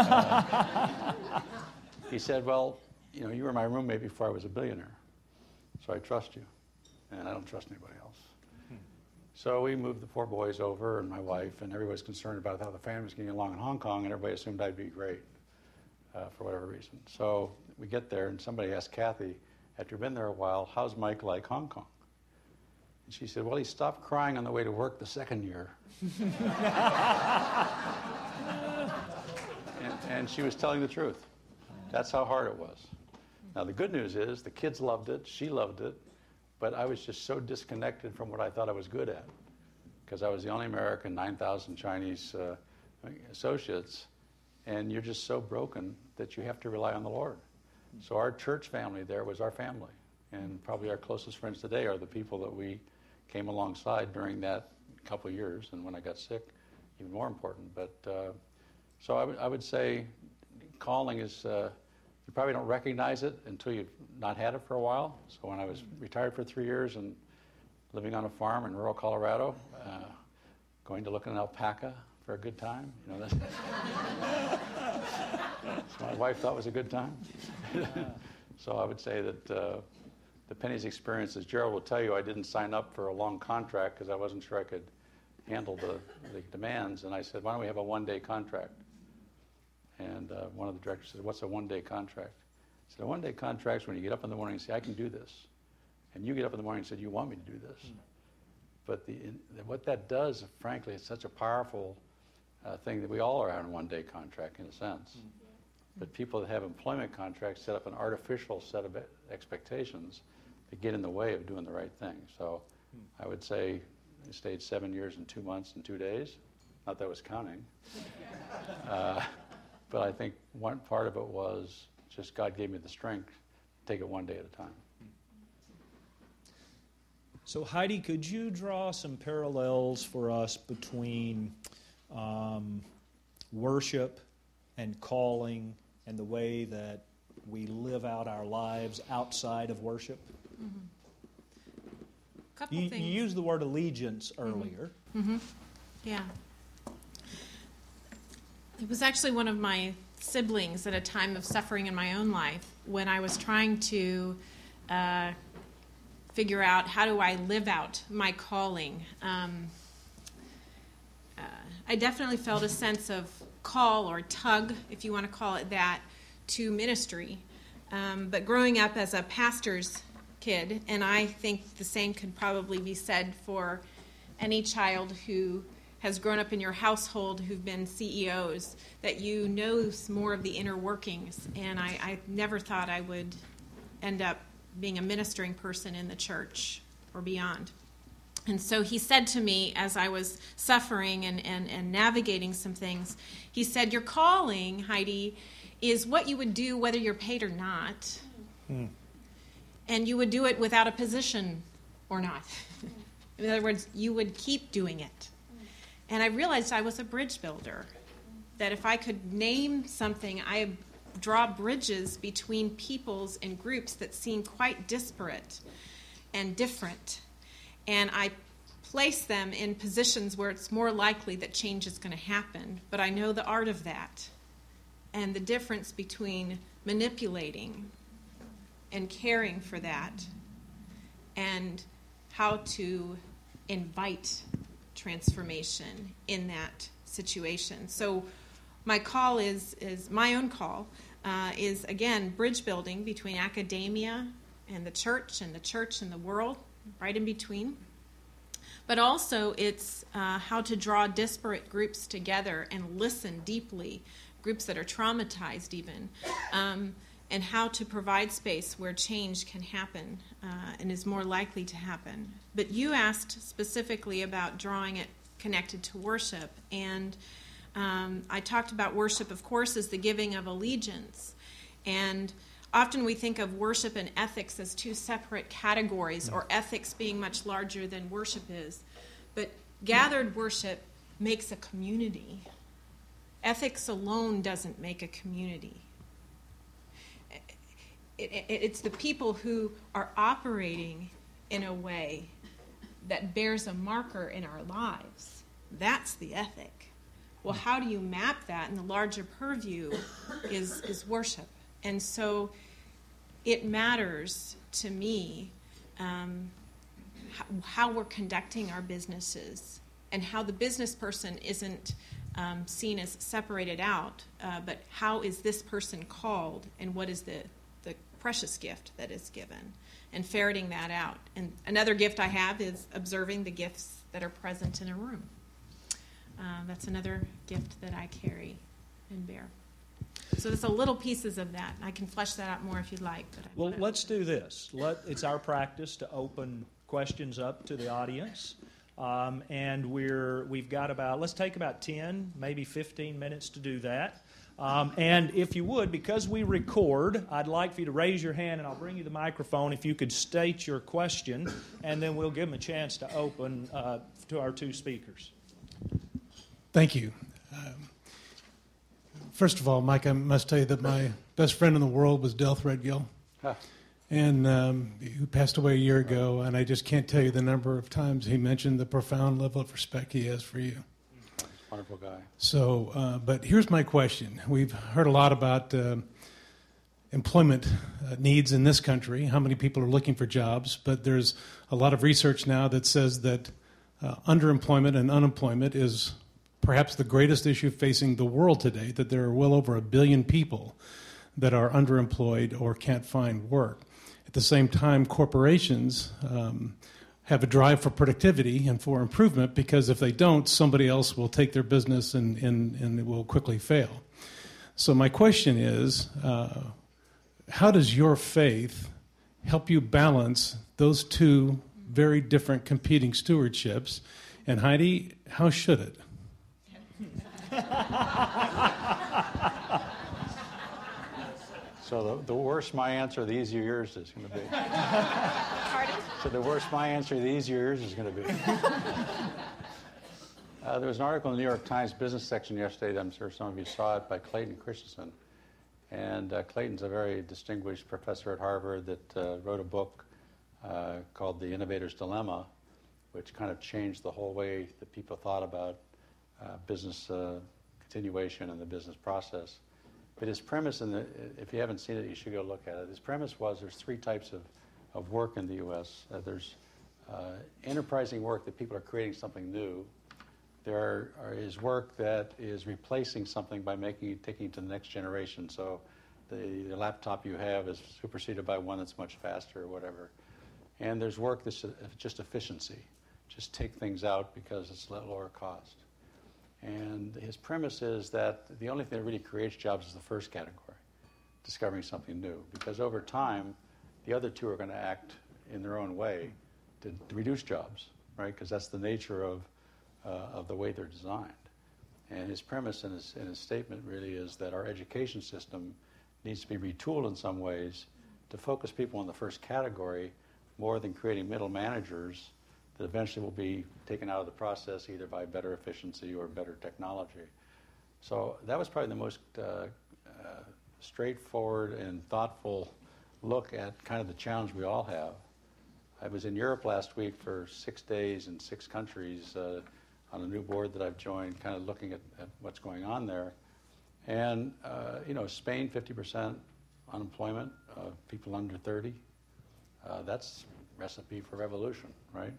uh, he said, well, you know, you were my roommate before I was a billionaire. So I trust you. And I don't trust anybody else. Hmm. So we moved the four boys over and my wife, and everybody was concerned about how the family was getting along in Hong Kong, and everybody assumed I'd be great. Uh, for whatever reason. So we get there, and somebody asked Kathy, after you've been there a while, how's Mike like Hong Kong? And she said, well, he stopped crying on the way to work the second year. and, and she was telling the truth. That's how hard it was. Now, the good news is the kids loved it, she loved it, but I was just so disconnected from what I thought I was good at, because I was the only American, nine thousand Chinese uh, associates, and you're just so broken that you have to rely on the Lord. So our church family there was our family. And probably our closest friends today are the people that we came alongside during that couple of years. And when I got sick, even more important. But uh, so I, w- I would say calling is, uh, you probably don't recognize it until you've not had it for a while. So when I was retired for three years and living on a farm in rural Colorado, uh, going to look at an alpaca for a good time, you know, that's so my wife thought was a good time. So I would say that uh, the Pennies experience, as Gerald will tell you, I didn't sign up for a long contract because I wasn't sure I could handle the, the demands. And I said, why don't we have a one-day contract? And uh, one of the directors said, what's a one-day contract? I said, a one-day contract is when you get up in the morning and say, I can do this. And you get up in the morning and say, you want me to do this. Mm. But the, in, what that does, frankly, it's such a powerful uh, thing that we all are on a one-day contract in a sense. Mm. But people that have employment contracts set up an artificial set of expectations that get in the way of doing the right thing. So I would say I stayed seven years and two months and two days. Not that I was counting. Uh, but I think one part of it was just God gave me the strength to take it one day at a time. So Heidi, could you draw some parallels for us between um, worship and calling and the way that we live out our lives outside of worship? Mm-hmm. Couple You, things. you used the word allegiance earlier. Mm-hmm. Yeah. It was actually one of my siblings at a time of suffering in my own life when I was trying to uh, figure out how do I live out my calling. Um, uh, I definitely felt a sense of call or tug, if you want to call it that, to ministry. Um, but growing up as a pastor's kid, and I think the same could probably be said for any child who has grown up in your household who've been C E Os, that you know more of the inner workings. And I, I never thought I would end up being a ministering person in the church or beyond. And so he said to me as I was suffering and, and, and navigating some things, he said, your calling, Heidi, is what you would do whether you're paid or not. Hmm. And you would do it without a position or not. In other words, you would keep doing it. And I realized I was a bridge builder, that if I could name something, I draw bridges between peoples and groups that seem quite disparate and different. And I place them in positions where it's more likely that change is going to happen. But I know the art of that and the difference between manipulating and caring for that and how to invite transformation in that situation. So my call is, is my own call, uh, is, again, bridge building between academia and the church and the church and the world, right in between. But also it's uh, how to draw disparate groups together and listen deeply, groups that are traumatized even, um, and how to provide space where change can happen uh, and is more likely to happen. But you asked specifically about drawing it connected to worship, and um, I talked about worship, of course, as the giving of allegiance. And often we think of worship and ethics as two separate categories, or ethics being much larger than worship is. But gathered worship makes a community. Ethics alone doesn't make a community. It, it, it's the people who are operating in a way that bears a marker in our lives. That's the ethic. Well, how do you map that in the larger purview is, is worship. And so it matters to me um, how, how we're conducting our businesses and how the business person isn't um, seen as separated out, uh, but how is this person called and what is the the precious gift that is given, and ferreting that out. And another gift I have is observing the gifts that are present in a room. Uh, that's another gift that I carry and bear. So there's a little pieces of that. I can flesh that out more if you'd like. But I Well, wanna... let's do this. Let, it's our practice to open questions up to the audience. Um, and we're, we've got about, let's take about ten, maybe fifteen minutes to do that. Um, and if you would, because we record, I'd like for you to raise your hand, and I'll bring you the microphone if you could state your question, and then we'll give them a chance to open uh, to our two speakers. Thank you. Um, first of all, Mike, I must tell you that my best friend in the world was Del Threadgill, Huh. and um, who passed away a year ago, and I just can't tell you the number of times he mentioned the profound level of respect he has for you. Wonderful guy. So, uh, but here's my question. We've heard a lot about uh, employment uh, needs in this country, how many people are looking for jobs, but there's a lot of research now that says that uh, underemployment and unemployment is perhaps the greatest issue facing the world today, that there are well over a billion people that are underemployed or can't find work. At the same time, corporations um, have a drive for productivity and for improvement, because if they don't, somebody else will take their business and, and, and it will quickly fail. So my question is, uh, how does your faith help you balance those two very different competing stewardships? And Heidi, how should it? So the, the worse my answer, the easier yours is going to be. Pardon? So the worse my answer, the easier yours is going to be. uh, there was an article in the New York Times business section yesterday, I'm sure some of you saw it, by Clayton Christensen. And uh, Clayton's a very distinguished professor at Harvard that uh, wrote a book uh, called The Innovator's Dilemma, which kind of changed the whole way that people thought about uh, business uh, continuation and the business process. But his premise, in the, if you haven't seen it, you should go look at it. His premise was there's three types of, of work in the U S Uh, there's uh, enterprising work that people are creating something new. There are, are, is work that is replacing something by making it, taking it to the next generation. So the, the laptop you have is superseded by one that's much faster or whatever. And there's work that's just efficiency. Just take things out because it's at lower cost. And his premise is that the only thing that really creates jobs is the first category, discovering something new. Because over time, the other two are going to act in their own way to, to reduce jobs, right? Because that's the nature of, uh, of the way they're designed. And his premise in his, in his statement really is that our education system needs to be retooled in some ways to focus people on the first category more than creating middle managers that eventually will be taken out of the process either by better efficiency or better technology. So that was probably the most uh, uh, straightforward and thoughtful look at kind of the challenge we all have. I was in Europe last week for six days in six countries uh, on a new board that I've joined, kind of looking at, at what's going on there. And, uh, you know, Spain, fifty percent unemployment, uh, people under thirty. Uh, that's recipe for revolution, right?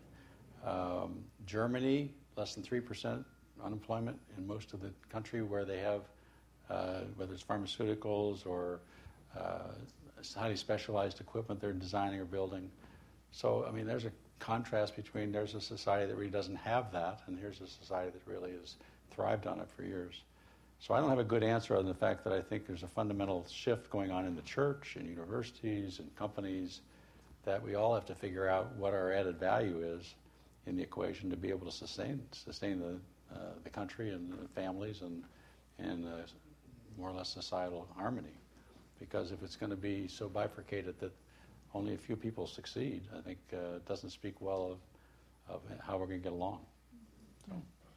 Um, Germany, less than three percent unemployment in most of the country where they have, uh, whether it's pharmaceuticals or uh, highly specialized equipment they're designing or building. So, I mean, there's a contrast between there's a society that really doesn't have that, and here's a society that really has thrived on it for years. So I don't have a good answer other than the fact that I think there's a fundamental shift going on in the church, in universities, and companies, that we all have to figure out what our added value is in the equation to be able to sustain sustain the uh, the country and the families and and uh, more or less societal harmony. Because if it's going to be so bifurcated that only a few people succeed, I think uh, it doesn't speak well of, of how we're going to get along. So.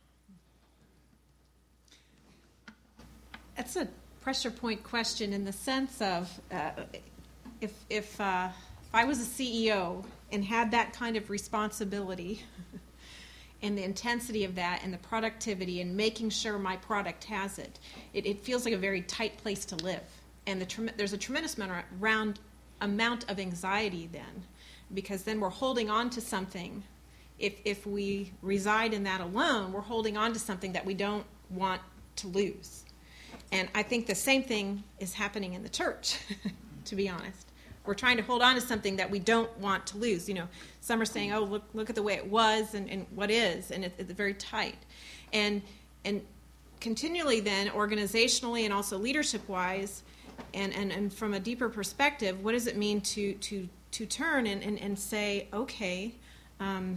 That's a pressure point question in the sense of uh, if if uh, if I was a C E O and had that kind of responsibility and the intensity of that and the productivity and making sure my product has it, it, it feels like a very tight place to live. And the tre- there's a tremendous amount, around, amount of anxiety then, because then we're holding on to something. If, if we reside in that alone, we're holding on to something that we don't want to lose. And I think the same thing is happening in the church, to be honest. We're trying to hold on to something that we don't want to lose. You know, some are saying, "Oh, look, look at the way it was and, and what is," and it, it's very tight. And and continually, then, organizationally and also leadership-wise, and, and, and from a deeper perspective, what does it mean to to to turn and and, and say, okay, um,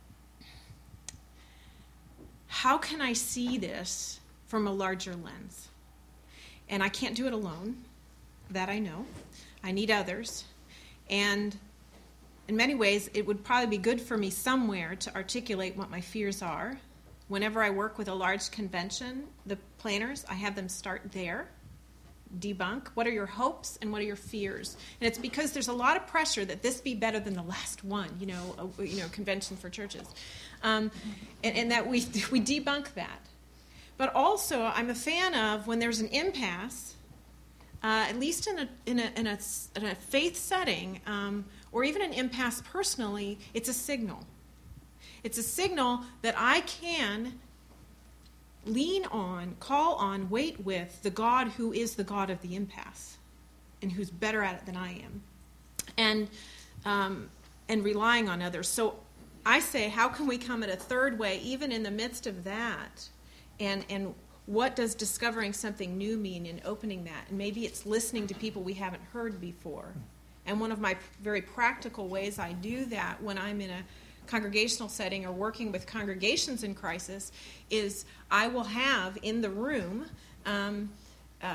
how can I see this from a larger lens? And I can't do it alone. That I know. I need others. And in many ways, it would probably be good for me somewhere to articulate what my fears are. Whenever I work with a large convention, the planners, I have them start there, debunk. What are your hopes and what are your fears? And it's because there's a lot of pressure that this be better than the last one, you know, a, you know, convention for churches. Um, and, and that we we debunk that. But also, I'm a fan of when there's an impasse, Uh, at least in a in a in a, in a faith setting, um, or even an impasse personally, it's a signal. It's a signal that I can lean on, call on, wait with the God who is the God of the impasse, and who's better at it than I am, and um, and relying on others. So I say, how can we come at a third way, even in the midst of that, and and what does discovering something new mean in opening that? And maybe it's listening to people we haven't heard before. And one of my very practical ways I do that when I'm in a congregational setting or working with congregations in crisis is I will have in the room um, uh,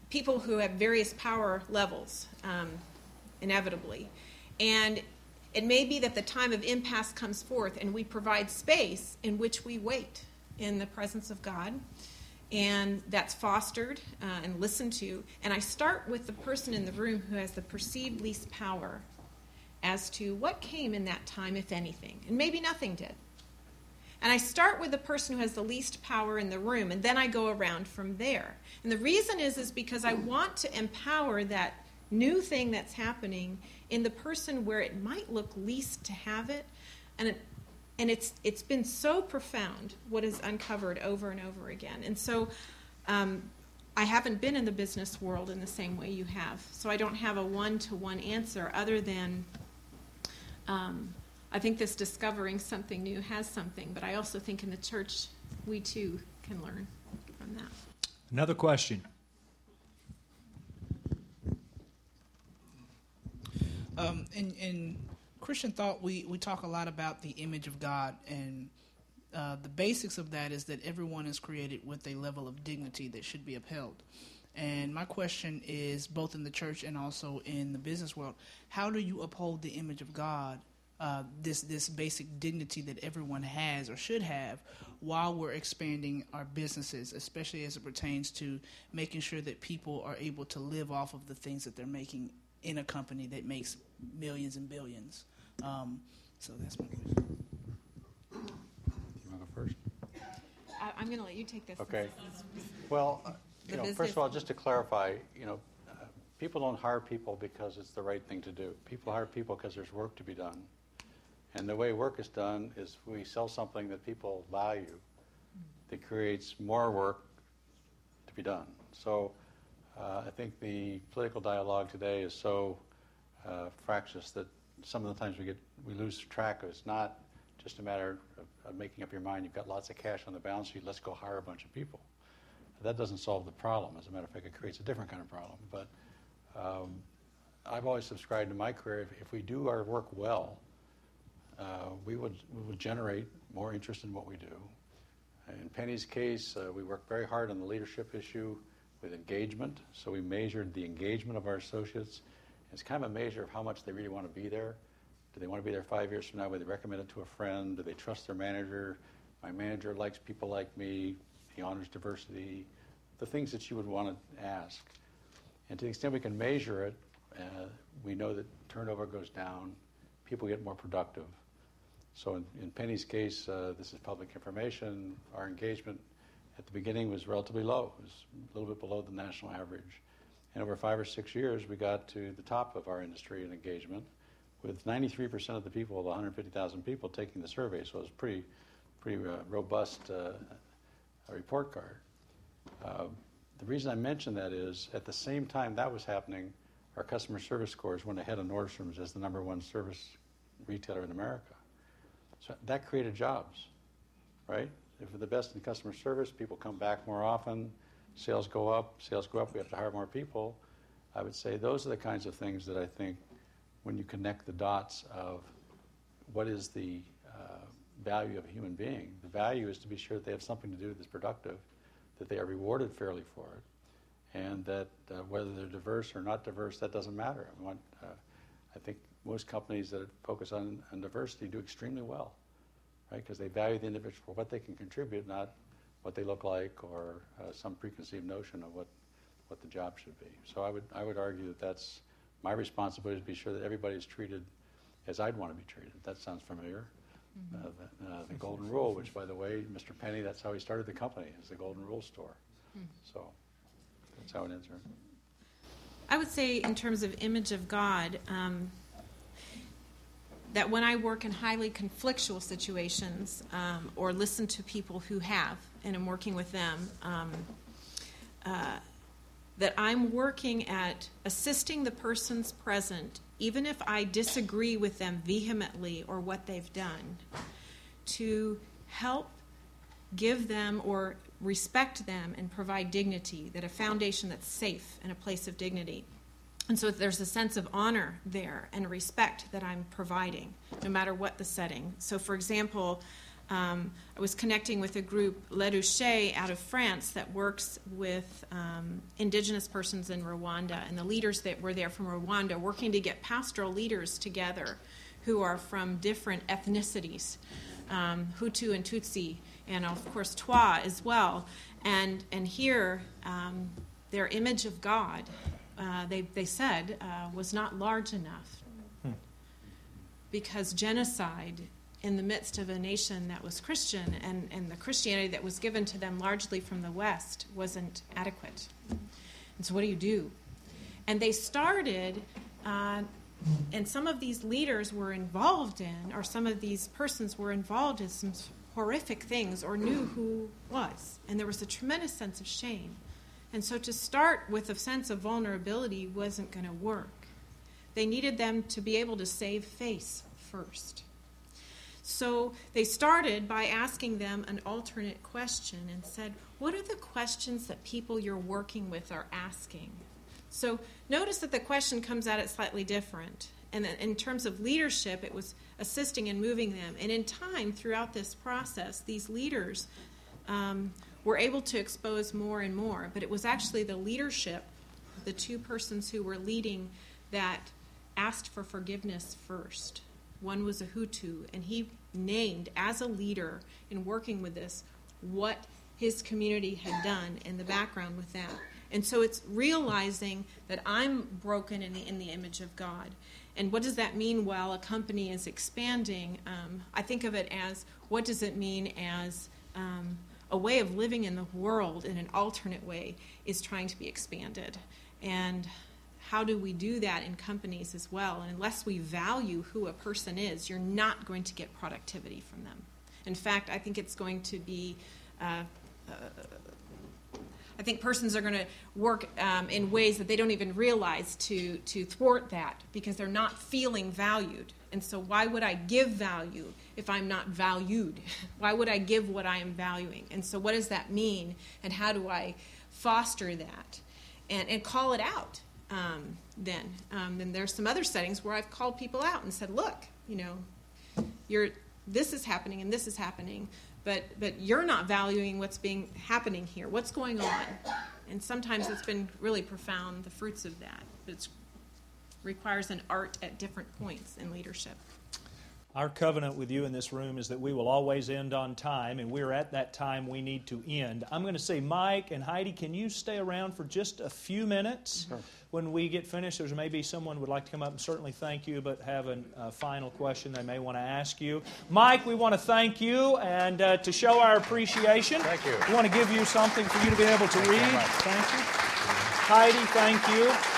people who have various power levels, um, inevitably. And it may be that the time of impasse comes forth and we provide space in which we wait in the presence of God, and that's fostered uh, and listened to. And I start with the person in the room who has the perceived least power as to what came in that time, if anything. And maybe nothing did. And I start with the person who has the least power in the room, and then I go around from there. And the reason is, is because I want to empower that new thing that's happening in the person where it might look least to have it. And it, and it's it's been so profound what is uncovered over and over again. And so um, I haven't been in the business world in the same way you have. So I don't have a one-to-one answer other than um, I think this discovering something new has something. But I also think in the church we too can learn from that. Another question. Um, in, in Christian thought, we, we talk a lot about the image of God, and uh, the basics of that is that everyone is created with a level of dignity that should be upheld. And my question is, both in the church and also in the business world, how do you uphold the image of God, uh, this this basic dignity that everyone has or should have, while we're expanding our businesses, especially as it pertains to making sure that people are able to live off of the things that they're making in a company that makes millions and billions. Um, so that's my question. You want to go first? I, I'm going to let you take this. Okay. Well, uh, you know, first of all, just to clarify, you know, uh, people don't hire people because it's the right thing to do. People hire people because there's work to be done. And the way work is done is we sell something that people value that creates more work to be done. So Uh, I think the political dialogue today is so uh, fractious that some of the times we get we lose track of. It's not just a matter of, of making up your mind. You've got lots of cash on the balance sheet. Let's go hire a bunch of people. That doesn't solve the problem. As a matter of fact, it creates a different kind of problem. But um, I've always subscribed in my career, if, if we do our work well, uh, we would we would generate more interest in what we do. In Penny's case, uh, we worked very hard on the leadership issue with engagement. So we measured the engagement of our associates. It's kind of a measure of how much they really want to be there. Do they want to be there five years from now? Would they recommend it to a friend? Do they trust their manager? My manager likes people like me. He honors diversity. The things that you would want to ask. And to the extent we can measure it, uh, we know that turnover goes down. People get more productive. So in, in Penny's case, uh, this is public information. Our engagement at the beginning was relatively low. It was a little bit below the national average. And over five or six years, we got to the top of our industry in engagement with ninety-three percent of the people, the one hundred fifty thousand people, taking the survey. So it was a pretty, pretty uh, robust uh, report card. Uh, the reason I mention that is at the same time that was happening, our customer service scores went ahead of Nordstrom's as the number one service retailer in America. So that created jobs, right? If we're the best in customer service, people come back more often, sales go up, sales go up, we have to hire more people. I would say those are the kinds of things that I think when you connect the dots of what is the uh, value of a human being, the value is to be sure that they have something to do that's productive, that they are rewarded fairly for it, and that uh, whether they're diverse or not diverse, that doesn't matter. I, want, uh, I think most companies that focus on, on diversity do extremely well. Right, because they value the individual for what they can contribute, not what they look like or uh, some preconceived notion of what, what the job should be. So I would I would argue that that's my responsibility, to be sure that everybody is treated as I'd want to be treated. That sounds familiar. Mm-hmm. uh, the, uh, the Golden Rule, which, by the way, Mister Penny, that's how he started the company, is the Golden Rule store. Mm-hmm. So that's how it ends. I would say, in terms of image of God, um, that when I work in highly conflictual situations um, or listen to people who have, and I'm working with them, um, uh, that I'm working at assisting the persons present, even if I disagree with them vehemently or what they've done, to help give them or respect them and provide dignity, that a foundation that's safe and a place of dignity. And so there's a sense of honor there and respect that I'm providing, no matter what the setting. So, for example, Um, I was connecting with a group, Le Douche, out of France that works with um, indigenous persons in Rwanda, and the leaders that were there from Rwanda working to get pastoral leaders together who are from different ethnicities, um, Hutu and Tutsi, and of course Twa as well. And and here, um, their image of God, uh, they, they said, uh, was not large enough. Hmm. Because genocide in the midst of a nation that was Christian and, and the Christianity that was given to them largely from the West wasn't adequate. And so what do you do? And they started, uh, and some of these leaders were involved in, or some of these persons were involved in some horrific things or knew who was. And there was a tremendous sense of shame. And so to start with a sense of vulnerability wasn't going to work. They needed them to be able to save face first. So they started by asking them an alternate question and said, what are the questions that people you're working with are asking? So notice that the question comes at it slightly different. And in terms of leadership, it was assisting and moving them. And in time, throughout this process, these leaders um, were able to expose more and more. But it was actually the leadership, the two persons who were leading, that asked for forgiveness first. One was a Hutu, and he named as a leader in working with this what his community had done and the background with that. And so it's realizing that I'm broken in the, in the image of God. And what does that mean while a company is expanding? Um, I think of it as, what does it mean as um, a way of living in the world in an alternate way is trying to be expanded. And how do we do that in companies as well? And unless we value who a person is, you're not going to get productivity from them. In fact, I think it's going to be, uh, uh, I think persons are going to work um, in ways that they don't even realize to, to thwart that because they're not feeling valued. And so why would I give value if I'm not valued? Why would I give what I am valuing? And so what does that mean? And how do I foster that and, and call it out? Um, then. Um, and there's some other settings where I've called people out and said, look, you know, you're, this is happening and this is happening, but but you're not valuing what's being happening here. What's going on? And sometimes it's been really profound, the fruits of that. But it requires an art at different points in leadership. Our covenant with you in this room is that we will always end on time, and we're at that time we need to end. I'm going to say, Mike and Heidi, can you stay around for just a few minutes? Sure. When we get finished, there's maybe someone would like to come up and certainly thank you, but have a uh, final question they may want to ask you. Mike, we want to thank you, and uh, to show our appreciation, thank you. We want to give you something for you to be able to thank read. You thank you. Heidi, thank you.